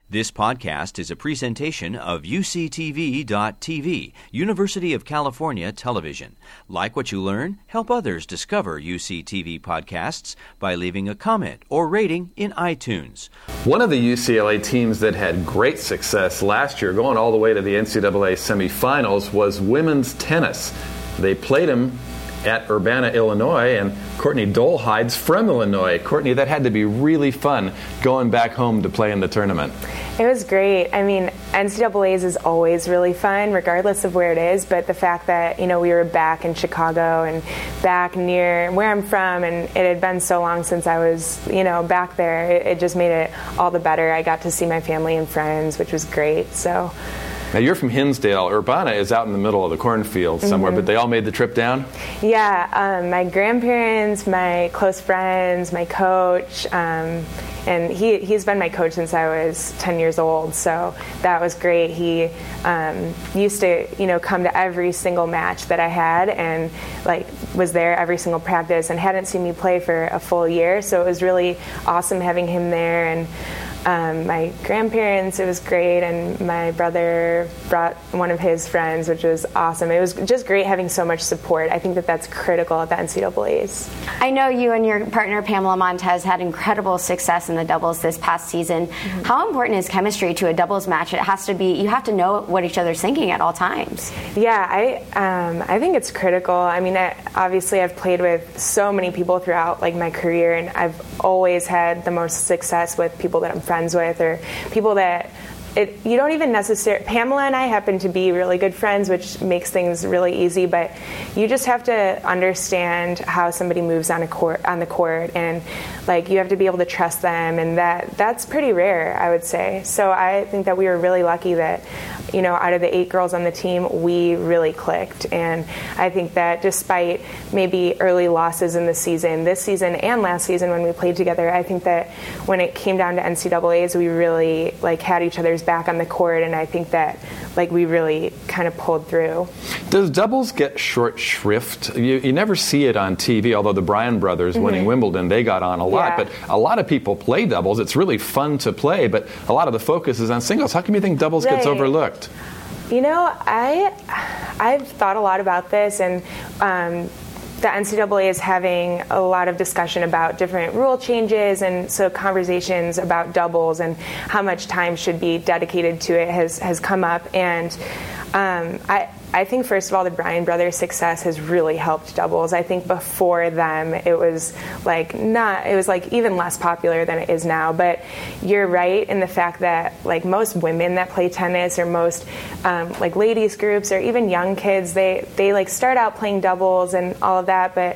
This podcast is a presentation of UCTV.tv, University of California Television. Like what you learn? Help others discover UCTV podcasts by leaving a comment or rating in iTunes. One of the UCLA teams that had great success last year, going all the way to the NCAA semifinals, was women's tennis. They played them at Urbana, Illinois, and Courtney Dolhides from Illinois. Courtney, that had to be really fun going back home to play in the tournament. It was great. I mean, NCAAs is always really fun, regardless of where it is, but the fact that, we were back in Chicago and back near where I'm from, and it had been so long since I was, back there, it just made it all the better. I got to see my family and friends, which was great, so... Now, you're from Hinsdale. Urbana is out in the middle of the cornfield somewhere, but they all made the trip down? Yeah, my grandparents, my close friends, my coach, and he's been my coach since I was 10 years old, so that was great. He used to, come to every single match that I had and, was there every single practice and hadn't seen me play for a full year, so it was really awesome having him there. And my grandparents, it was great, and my brother brought one of his friends, which was awesome. It was just great having so much support. I think that that's critical at the NCAAs. I know you and your partner Pamela Montez had incredible success in the doubles this past season. Mm-hmm. How important is chemistry to a doubles match? It has to be, you have to know what each other's thinking at all times. Yeah, I think it's critical. I mean, obviously I've played with so many people throughout my career, and I've always had the most success with people that I'm friends with, or people that you don't even necessarily... Pamela and I happen to be really good friends, which makes things really easy, but you just have to understand how somebody moves on the court, and you have to be able to trust them, and that's pretty rare, I would say. So I think that we were really lucky that, out of the 8 girls on the team, we really clicked, and I think that despite maybe early losses in the season, this season and last season when we played together, I think that when it came down to NCAAs, we really had each other's back on the court, and I think that we really kind of pulled through. Does doubles get short shrift? You never see it on TV, although the Bryan brothers winning Wimbledon, they got on a lot, but a lot of people play doubles. It's really fun to play, but a lot of the focus is on singles. How come you think doubles gets overlooked? I've thought a lot about this, and the NCAA is having a lot of discussion about different rule changes, and so conversations about doubles and how much time should be dedicated to it has come up. And I think, first of all, the Bryan brothers' success has really helped doubles. I think before them, it was even less popular than it is now. But you're right in the fact that most women that play tennis, or most ladies groups, or even young kids, they start out playing doubles and all of that. But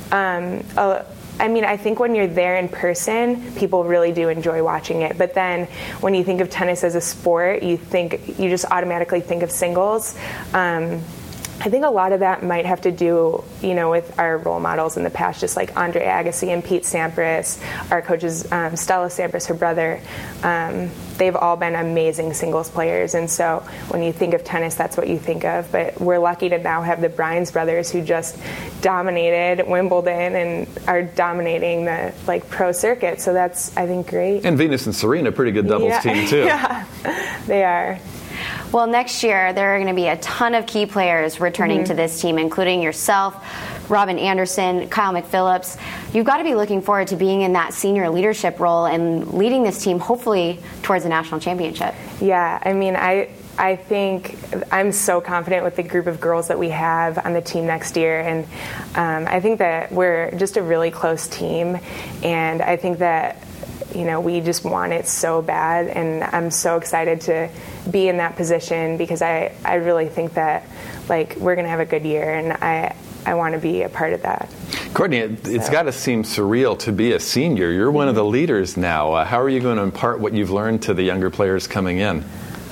I think when you're there in person, people really do enjoy watching it. But then when you think of tennis as a sport, you just automatically think of singles. I think a lot of that might have to do, with our role models in the past, just like Andre Agassi and Pete Sampras, our coaches, Stella Sampras, her brother. They've all been amazing singles players, and so when you think of tennis, that's what you think of. But we're lucky to now have the Bryan brothers, who just dominated Wimbledon and are dominating the pro circuit. So that's, I think, great. And Venus and Serena, pretty good doubles team too. Yeah, they are. Well, next year, there are going to be a ton of key players returning to this team, including yourself, Robin Anderson, Kyle McPhillips. You've got to be looking forward to being in that senior leadership role and leading this team, hopefully, towards a national championship. Yeah, I think I'm so confident with the group of girls that we have on the team next year, and I think that we're just a really close team, and I think that we just want it so bad, and I'm so excited to be in that position, because I really think that we're going to have a good year, and I want to be a part of that. Courtney, it's got to seem surreal to be a senior. You're one of the leaders now. How are you going to impart what you've learned to the younger players coming in?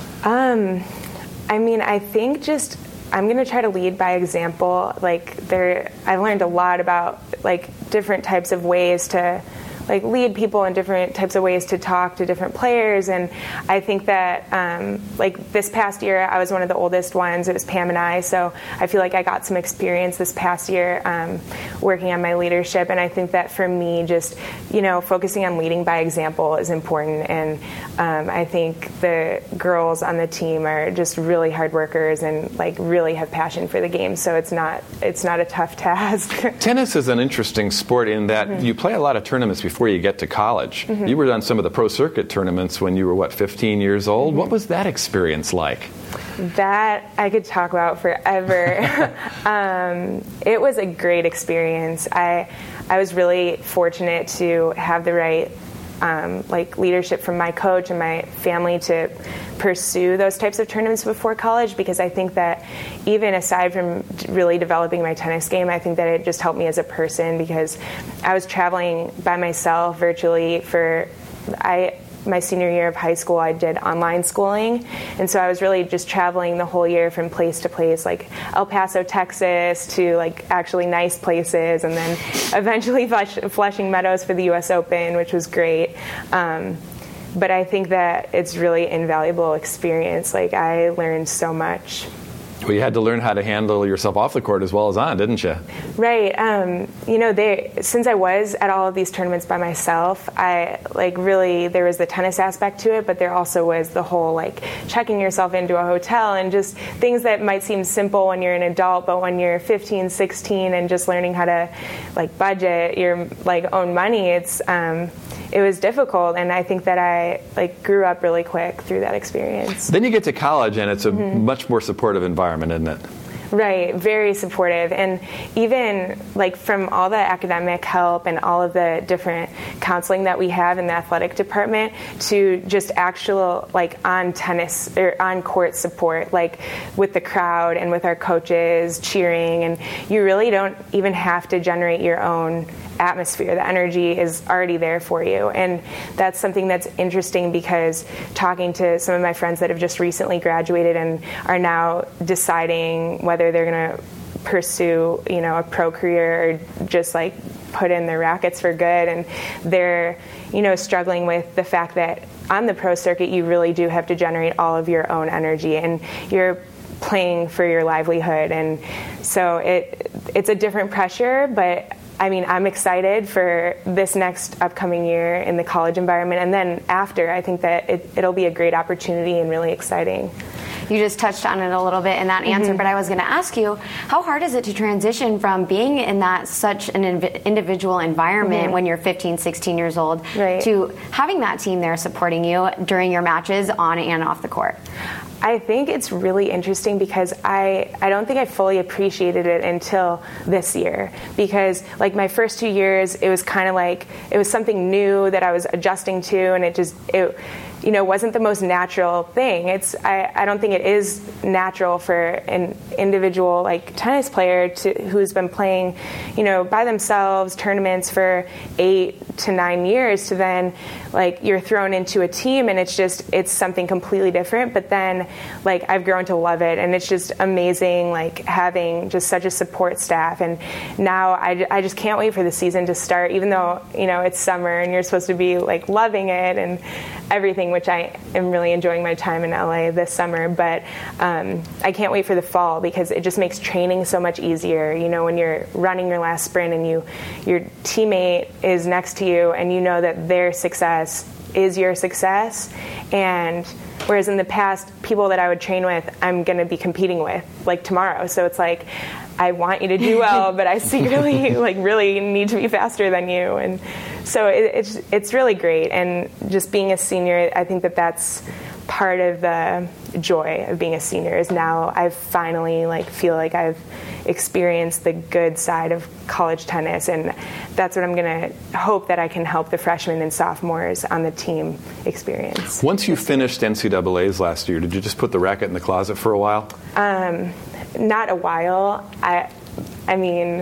I think I'm going to try to lead by example. I've learned a lot about different types of ways to like lead people in different types of ways to talk to different players. And I think that like this past year, I was one of the oldest ones. It was Pam and I, so I feel like I got some experience this past year working on my leadership. And I think that for me, just focusing on leading by example is important. And I think the girls on the team are just really hard workers and like really have passion for the game. So it's not a tough task. Tennis is an interesting sport in that you play a lot of tournaments before you get to college. You were on some of the pro circuit tournaments when you were 15 years old. What was that experience like? That I could talk about forever. It was a great experience. I was really fortunate to have the right leadership from my coach and my family to pursue those types of tournaments before college, because I think that even aside from really developing my tennis game, I think that it just helped me as a person, because I was traveling by myself virtually my senior year of high school. I did online schooling, and so I was really just traveling the whole year from place to place, like El Paso, Texas, to like actually nice places, and then eventually Flushing Meadows for the U.S. Open, which was great. But I think that it's really invaluable experience. Like, I learned so much. Well, you had to learn how to handle yourself off the court as well as on, didn't you? Right. Since I was at all of these tournaments by myself, there was the tennis aspect to it, but there also was the whole checking yourself into a hotel and just things that might seem simple when you're an adult, but when you're 15, 16 and just learning how to budget your own money, it was difficult, and I think that I grew up really quick through that experience. Then you get to college, and it's a much more supportive environment, isn't it? Right, very supportive. And even from all the academic help and all of the different counseling that we have in the athletic department to just actual on tennis or on court support, with the crowd and with our coaches cheering, and you really don't even have to generate your own atmosphere. The energy is already there for you. And that's something that's interesting, because talking to some of my friends that have just recently graduated and are now deciding whether they're going to pursue, a pro career or just put in their rackets for good, and they're, struggling with the fact that on the pro circuit you really do have to generate all of your own energy, and you're playing for your livelihood. And so it's a different pressure, but I'm excited for this next upcoming year in the college environment. And then after, I think that it'll be a great opportunity and really exciting. You just touched on it a little bit in that answer, but I was going to ask you, how hard is it to transition from being in that such an individual environment when you're 15, 16 years old to having that team there supporting you during your matches on and off the court? I think it's really interesting, because I don't think I fully appreciated it until this year, because my first 2 years, it was kind of it was something new that I was adjusting to, and it wasn't the most natural thing. I don't think it is natural for an individual tennis player who's been playing, by themselves tournaments for 8 to 9 years to then you're thrown into a team, and it's something completely different. But then I've grown to love it, and it's just amazing having just such a support staff. And now I just can't wait for the season to start, even though it's summer and you're supposed to be loving it and everything, which I am really enjoying my time in LA this summer. But I can't wait for the fall, because it just makes training so much easier. When you're running your last sprint and your teammate is next to you, and you know that their success is your success. And whereas in the past, people that I would train with, I'm going to be competing with tomorrow. So it's I want you to do well, but I secretly really need to be faster than you. And so it's really great. And just being a senior, I think that's part of the joy of being a senior, is now I've finally feel like I've experienced the good side of college tennis, and that's what I'm going to hope that I can help the freshmen and sophomores on the team experience. Once you finished NCAAs last year, did you just put the racket in the closet for a while? Not a while. I mean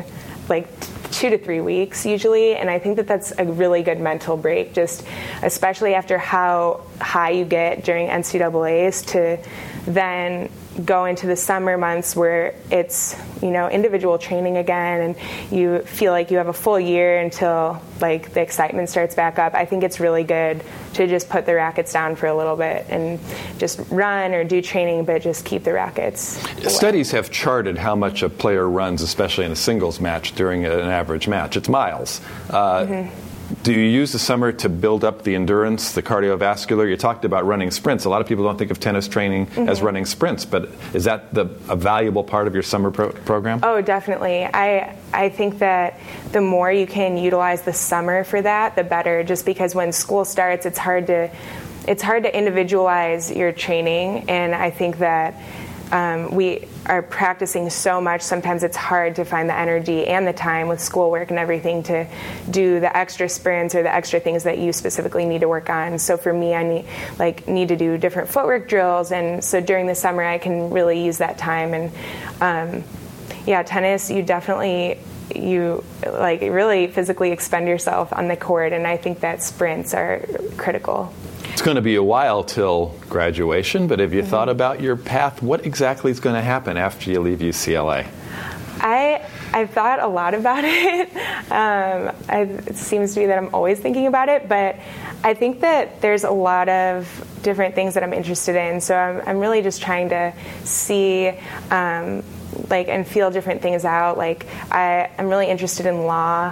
2 to 3 weeks usually, and I think that's a really good mental break, just especially after how high you get during NCAAs to then go into the summer months where it's, individual training again, and you feel like you have a full year until like the excitement starts back up. I think it's really good to just put the rackets down for a little bit and just run or do training, but just keep the rackets away. Studies have charted how much a player runs, especially in a singles match during an average match. It's miles. Do you use the summer to build up the endurance, the cardiovascular? You talked about running sprints. A lot of people don't think of tennis training as running sprints, but is that a valuable part of your summer program? Oh, definitely. I think that the more you can utilize the summer for that, the better, just because when school starts, it's hard to individualize your training, and I think that we are practicing so much, sometimes it's hard to find the energy and the time with schoolwork and everything to do the extra sprints or the extra things that you specifically need to work on. So for me, I need to do different footwork drills, and so during the summer I can really use that time. And tennis, you really physically expend yourself on the court, and I think that sprints are critical. It's going to be a while till graduation, but have you thought about your path? What exactly is going to happen after you leave UCLA? I've thought a lot about it. It seems to be that I'm always thinking about it, but I think that there's a lot of different things that I'm interested in, so I'm really just trying to see and feel different things out. I'm really interested in law.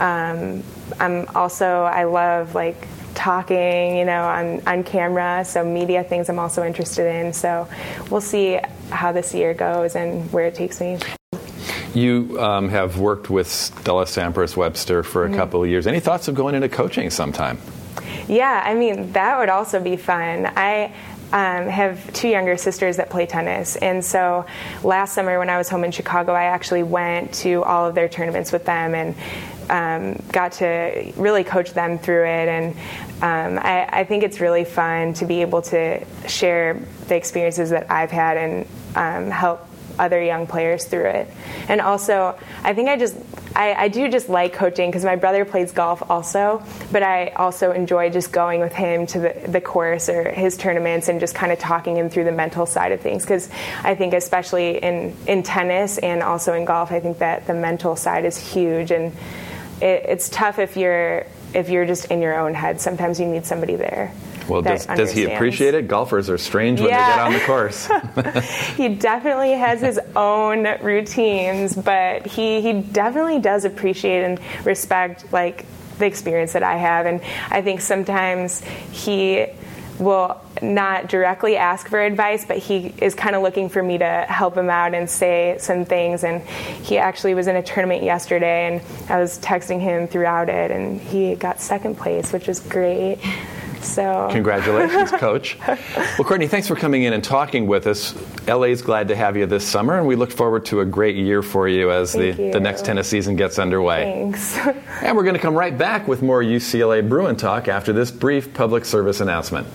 I love talking, on camera, so media things I'm also interested in. So we'll see how this year goes and where it takes me. You have worked with Stella Sampras Webster for a couple of years. Any thoughts of going into coaching sometime? Yeah, that would also be fun. I have two younger sisters that play tennis, and so last summer when I was home in Chicago, I actually went to all of their tournaments with them and got to really coach them through it. And I think it's really fun to be able to share the experiences that I've had and help other young players through it. And also, I think I do just like coaching because my brother plays golf also, but I also enjoy just going with him to the course or his tournaments and just kind of talking him through the mental side of things, because I think especially in tennis and also in golf, I think that the mental side is huge, and it's tough if you're just in your own head. Sometimes you need somebody there. Well, does he appreciate it? Golfers are strange when they get on the course. He definitely has his own routines, but he definitely does appreciate and respect the experience that I have. And I think sometimes he will not directly ask for advice, but he is kind of looking for me to help him out and say some things. And he actually was in a tournament yesterday, and I was texting him throughout it, and he got second place, which was great. So congratulations, Coach. Well, Courtney, thanks for coming in and talking with us. LA's glad to have you this summer, and we look forward to a great year for you as the next tennis season gets underway. Thanks. And we're going to come right back with more UCLA Bruin Talk after this brief public service announcement.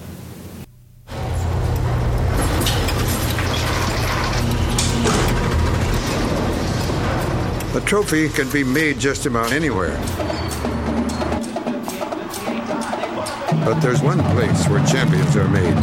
A trophy can be made just about anywhere. But there's one place where champions are made.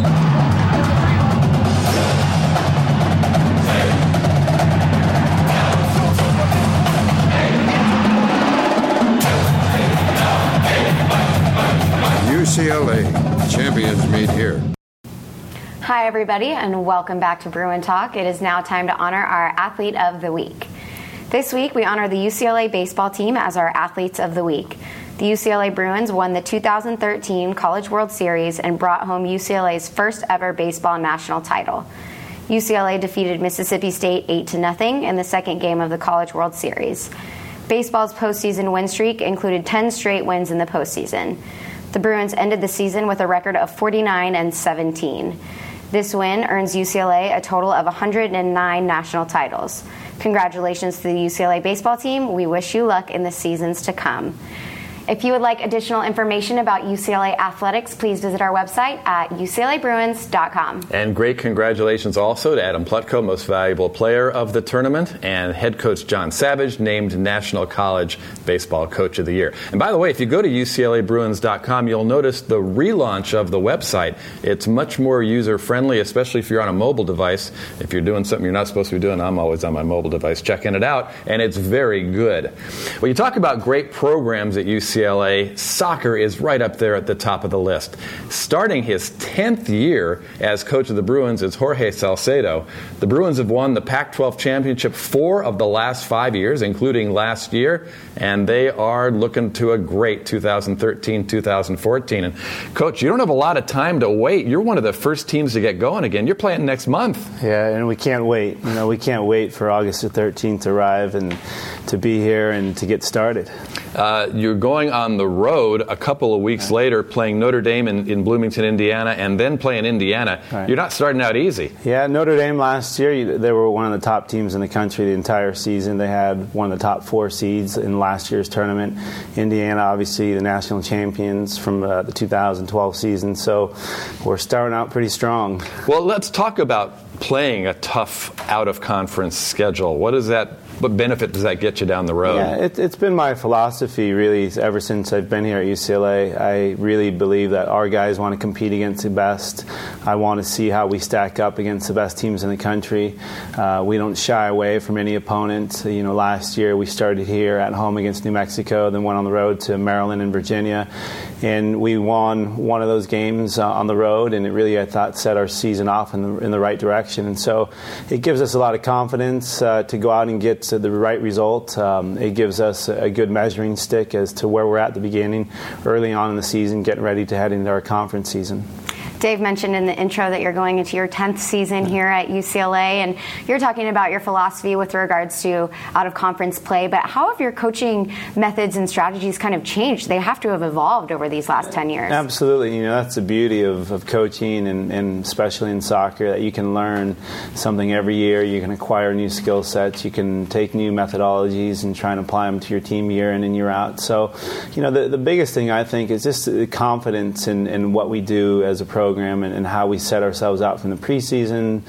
UCLA, champions meet here. Hi, everybody, and welcome back to Bruin Talk. It is now time to honor our Athlete of the Week. This week, we honor the UCLA baseball team as our Athletes of the Week. The UCLA Bruins won the 2013 College World Series and brought home UCLA's first ever baseball national title. UCLA defeated Mississippi State 8-0 in the second game of the College World Series. Baseball's postseason win streak included 10 straight wins in the postseason. The Bruins ended the season with a record of 49-17. This win earns UCLA a total of 109 national titles. Congratulations to the UCLA baseball team. We wish you luck in the seasons to come. If you would like additional information about UCLA athletics, please visit our website at uclabruins.com. And great congratulations also to Adam Plutko, most valuable player of the tournament, and head coach John Savage, named National College Baseball Coach of the Year. And by the way, if you go to uclabruins.com, you'll notice the relaunch of the website. It's much more user-friendly, especially if you're on a mobile device. If you're doing something you're not supposed to be doing, I'm always on my mobile device checking it out, and it's very good. When you talk about great programs at UCLA, soccer is right up there at the top of the list. Starting his 10th year as coach of the Bruins is Jorge Salcedo. The Bruins have won the Pac-12 championship 4 of the last 5 years, including last year, and they are looking to a great 2013-2014. And Coach, you don't have a lot of time to wait. You're one of the first teams to get going again. You're playing next month. Yeah, and we can't wait. We can't wait for August the 13th to arrive and to be here and to get started. You're going on the road a couple of weeks later, playing Notre Dame in Bloomington, Indiana, and then playing Indiana. Right. You're not starting out easy. Yeah, Notre Dame last year, they were one of the top teams in the country the entire season. They had one of the top 4 seeds in last year's tournament. Indiana, obviously, the national champions from the 2012 season. So we're starting out pretty strong. Well, let's talk about playing a tough out-of-conference schedule. What benefit does that get you down the road? Yeah, it's been my philosophy, really, ever since I've been here at UCLA. I really believe that our guys want to compete against the best. I want to see how we stack up against the best teams in the country. We don't shy away from any opponent. Last year we started here at home against New Mexico, then went on the road to Maryland and Virginia, and we won one of those games on the road, and it really, I thought, set our season off in the right direction. And so it gives us a lot of confidence to go out and get the right result. It gives us a good measuring stick as to where we're at the beginning, early on in the season, getting ready to head into our conference season. Dave mentioned in the intro that you're going into your 10th season here at UCLA, and you're talking about your philosophy with regards to out-of-conference play, but how have your coaching methods and strategies kind of changed? They have to have evolved over these last 10 years. Absolutely. That's the beauty of coaching, and especially in soccer, that you can learn something every year. You can acquire new skill sets. You can take new methodologies and try and apply them to your team year in and year out. So, the biggest thing, I think, is just the confidence in what we do as a program and how we set ourselves out from the preseason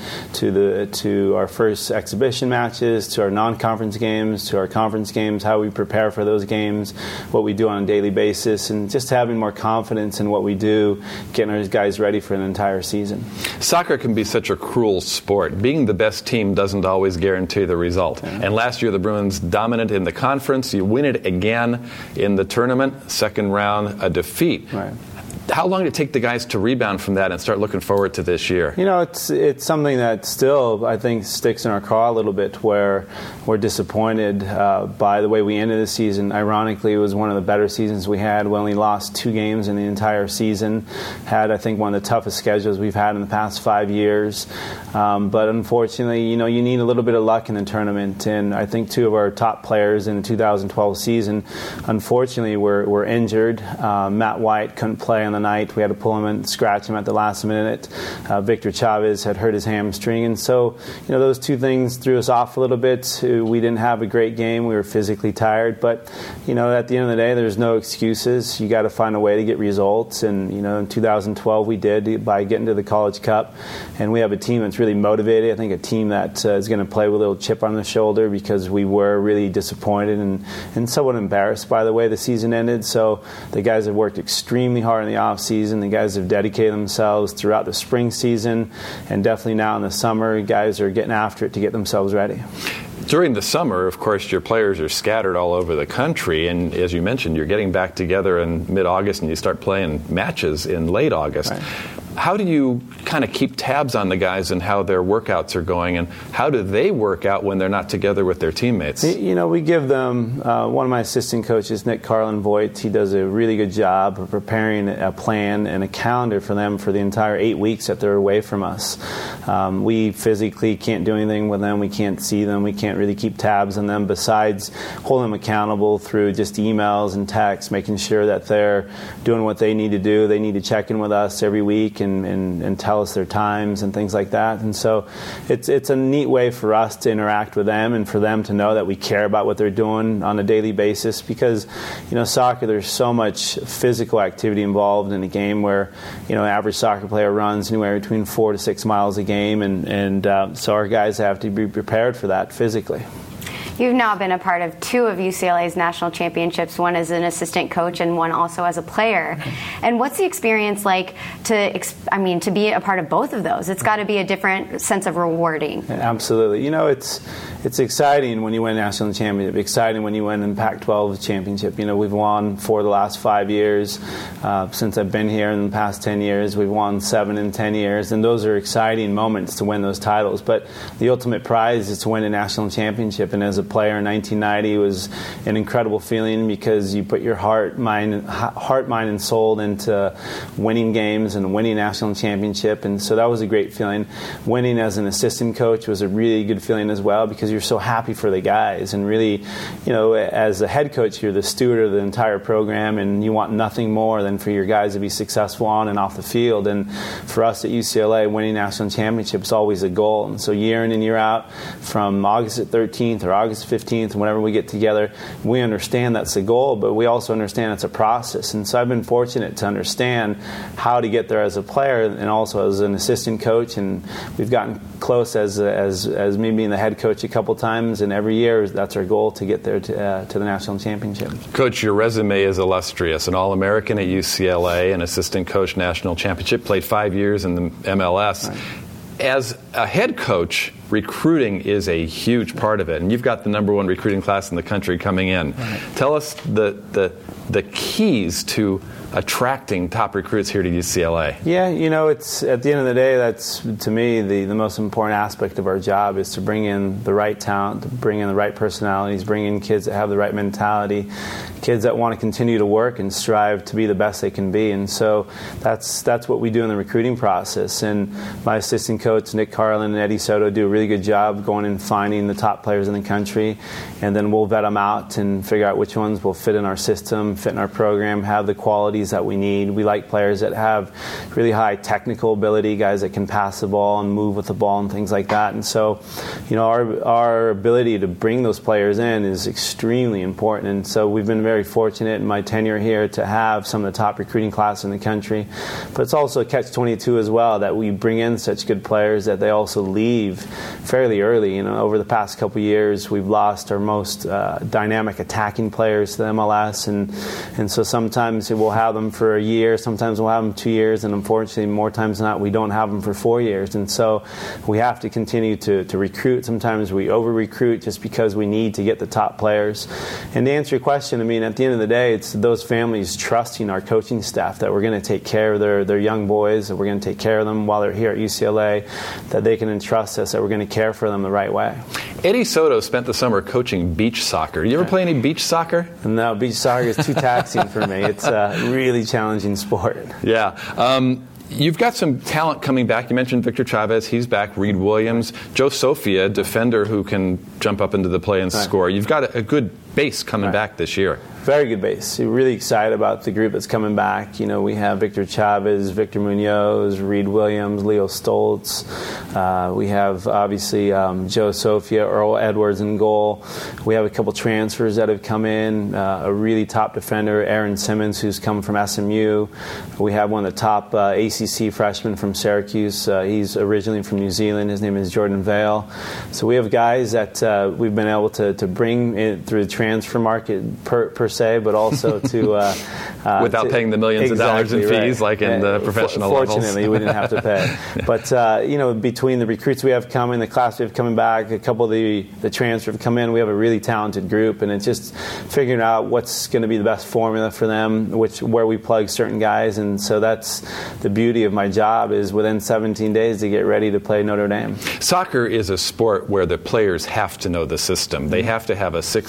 to our first exhibition matches, to our non-conference games, to our conference games, how we prepare for those games, what we do on a daily basis, and just having more confidence in what we do, getting our guys ready for an entire season. Soccer can be such a cruel sport. Being the best team doesn't always guarantee the result. Yeah. And last year the Bruins dominant in the conference. You win it again in the tournament. Second round, a defeat. Right. How long did it take the guys to rebound from that and start looking forward to this year? It's something that still, I think, sticks in our craw a little bit, where we're disappointed by the way we ended the season. Ironically, it was one of the better seasons we had. We only lost 2 games in the entire season. Had, I think, one of the toughest schedules we've had in the past 5 years. But unfortunately, you need a little bit of luck in the tournament. And I think 2 of our top players in the 2012 season, unfortunately, were injured. Matt White couldn't play on the night. We had to pull him and scratch him at the last minute. Victor Chavez had hurt his hamstring, and so those 2 things threw us off a little bit. We didn't have a great game. We were physically tired, but at the end of the day, there's no excuses. You got to find a way to get results, and in 2012 we did by getting to the College Cup, and we have a team that's really motivated. I think a team that is going to play with a little chip on the shoulder, because we were really disappointed and somewhat embarrassed by the way the season ended. So the guys have worked extremely hard in the off season. The guys have dedicated themselves throughout the spring season, and definitely now in the summer, guys are getting after it to get themselves ready. During the summer, of course, your players are scattered all over the country, and as you mentioned, you're getting back together in mid-August and you start playing matches in late August. Right. How do you kind of keep tabs on the guys and how their workouts are going, and how do they work out when they're not together with their teammates? We give them, one of my assistant coaches, Nick Carlin-Voigt, he does a really good job of preparing a plan and a calendar for them for the entire 8 weeks that they're away from us. We physically can't do anything with them. We can't see them. We can't really keep tabs on them besides holding them accountable through just emails and texts, making sure that they're doing what they need to do. They need to check in with us every week and tell us their times and things like that. And so it's a neat way for us to interact with them and for them to know that we care about what they're doing on a daily basis, because soccer, there's so much physical activity involved in a game where an average soccer player runs anywhere between 4 to 6 miles a game, and so our guys have to be prepared for that physically. You've now been a part of 2 of UCLA's national championships, one as an assistant coach and one also as a player. And what's the experience like to be a part of both of those? It's got to be a different sense of rewarding. Absolutely. It's exciting when you win a national championship, exciting when you win a Pac-12 championship. We've won 4 of the last 5 years. Since I've been here in the past 10 years, we've won 7 in 10 years. And those are exciting moments to win those titles. But the ultimate prize is to win a national championship. And as a player in 1990, it was an incredible feeling, because you put your heart, mind, and soul into winning games and winning a national championship. And so that was a great feeling. Winning as an assistant coach was a really good feeling as well, because you're so happy for the guys. And really, as a head coach, you're the steward of the entire program, and you want nothing more than for your guys to be successful on and off the field. And for us at UCLA, winning national championship is always a goal. And so year in and year out, from August 13th or August 15th, whenever we get together, we understand that's the goal, but we also understand it's a process. And so I've been fortunate to understand how to get there as a player and also as an assistant coach, and we've gotten close as me being the head coach a couple times, and every year that's our goal, to get there to the national championship. Coach, your resume is illustrious. An All-American at UCLA, an assistant coach, national championship, played 5 years in the MLS. Right. As a head coach, recruiting is a huge part of it, and you've got the #1 recruiting class in the country coming in. Right. Tell us the keys to attracting top recruits here to UCLA. Yeah, it's at the end of the day, that's, to me, the most important aspect of our job is to bring in the right talent, to bring in the right personalities, bring in kids that have the right mentality, kids that want to continue to work and strive to be the best they can be. And so that's what we do in the recruiting process. And my assistant coach, Nick Carlin and Eddie Soto, do a really good job going and finding the top players in the country, and then we'll vet them out and figure out which ones will fit in our system, fit in our program, have the qualities that we need. We like players that have really high technical ability, guys that can pass the ball and move with the ball and things like that. And so, our ability to bring those players in is extremely important. And so we've been very fortunate in my tenure here to have some of the top recruiting class in the country. But it's also a catch-22 as well, that we bring in such good players that they also leave fairly early. Over the past couple of years, we've lost our most dynamic attacking players to the MLS, and so sometimes we'll have them for a year, sometimes we'll have them 2 years, and unfortunately, more times than not, we don't have them for 4 years. And so we have to continue to recruit. Sometimes we over-recruit just because we need to get the top players. And to answer your question, at the end of the day, it's those families trusting our coaching staff that we're going to take care of their young boys, that we're going to take care of them while they're here at UCLA, that they can entrust us, that we're going to care for them the right way. Eddie Soto spent the summer coaching beach soccer. You ever play any beach soccer? No, beach soccer is too taxing for me. It's a really challenging sport. Yeah. You've got some talent coming back. You mentioned Victor Chavez. He's back. Reed Williams. Joe Sofia, defender who can jump up into the play and score. You've got a good base coming back this year. Very good base. We're really excited about the group that's coming back. We have Victor Chavez, Victor Munoz, Reed Williams, Leo Stoltz. We have, obviously, Joe Sofia, Earl Edwards in goal. We have a couple transfers that have come in. A really top defender, Aaron Simmons, who's come from SMU. We have one of the top ACC freshmen from Syracuse. He's originally from New Zealand. His name is Jordan Vale. So we have guys that we've been able to bring in through the transfer market per se, but also to without paying the millions of dollars in fees like in the professional levels. Fortunately, we didn't have to pay. But between the recruits we have coming, the class we have coming back, a couple of the transfer have come in, we have a really talented group, and it's just figuring out what's going to be the best formula for them, where we plug certain guys. And so that's the beauty of my job, is within 17 days to get ready to play Notre Dame. Soccer is a sport where the players have to know the system. They have to have a sixth sense of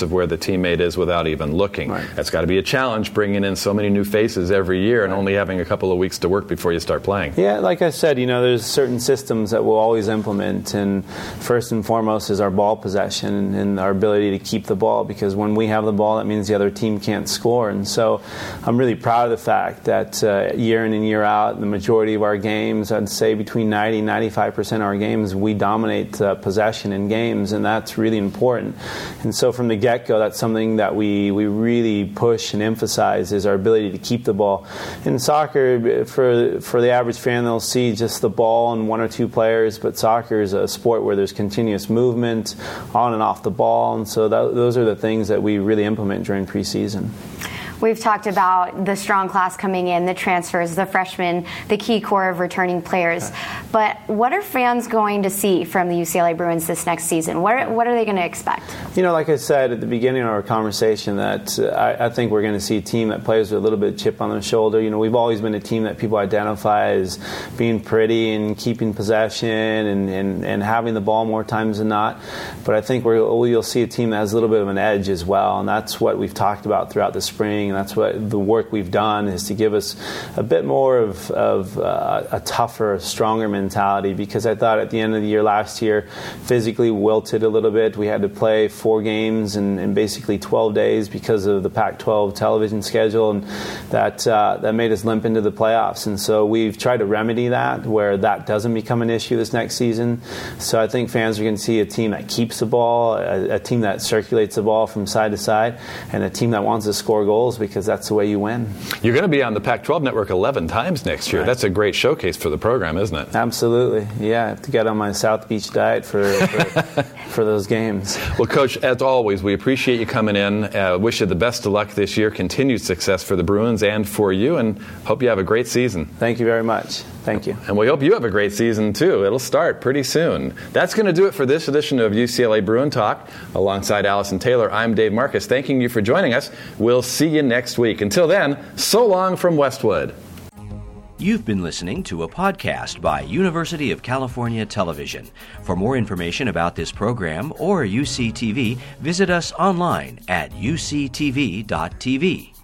of where the teammate is without even looking. Right. That's got to be a challenge, bringing in so many new faces every year and only having a couple of weeks to work before you start playing. Yeah, like I said, there's certain systems that we'll always implement, and first and foremost is our ball possession and our ability to keep the ball, because when we have the ball, that means the other team can't score. And so I'm really proud of the fact that year in and year out, the majority of our games, I'd say between 90 and 95% of our games, we dominate possession in games, and that's really important. And so from the get-go, that's something that we really push and emphasize, is our ability to keep the ball. In soccer, for the average fan, they'll see just the ball and one or two players, but soccer is a sport where there's continuous movement on and off the ball, and so those are the things that we really implement during preseason. We've talked about the strong class coming in, the transfers, the freshmen, the key core of returning players. But what are fans going to see from the UCLA Bruins this next season? What are they going to expect? Like I said at the beginning of our conversation, that I think we're going to see a team that plays with a little bit of chip on their shoulder. We've always been a team that people identify as being pretty and keeping possession and having the ball more times than not. But I think you'll see a team that has a little bit of an edge as well, and that's what we've talked about throughout the spring. And that's what the work we've done is to give us a bit more of a tougher, stronger mentality, because I thought at the end of the year last year, physically wilted a little bit. We had to play 4 games in basically 12 days because of the Pac-12 television schedule, and that made us limp into the playoffs. And so we've tried to remedy that, where that doesn't become an issue this next season. So I think fans are going to see a team that keeps the ball, a team that circulates the ball from side to side, and a team that wants to score goals, because that's the way you win. You're going to be on the Pac-12 network 11 times next year. Right. That's a great showcase for the program, isn't it? Absolutely. Yeah, I have to get on my South Beach diet for those games. Well, Coach, as always, we appreciate you coming in. Wish you the best of luck this year. Continued success for the Bruins and for you, and hope you have a great season. Thank you very much. Thank you. And we hope you have a great season, too. It'll start pretty soon. That's going to do it for this edition of UCLA Bruin Talk. Alongside Allison Taylor, I'm Dave Marcus. Thanking you for joining us. We'll see you next week. Until then, so long from Westwood. You've been listening to a podcast by University of California Television. For more information about this program or UCTV, visit us online at uctv.tv.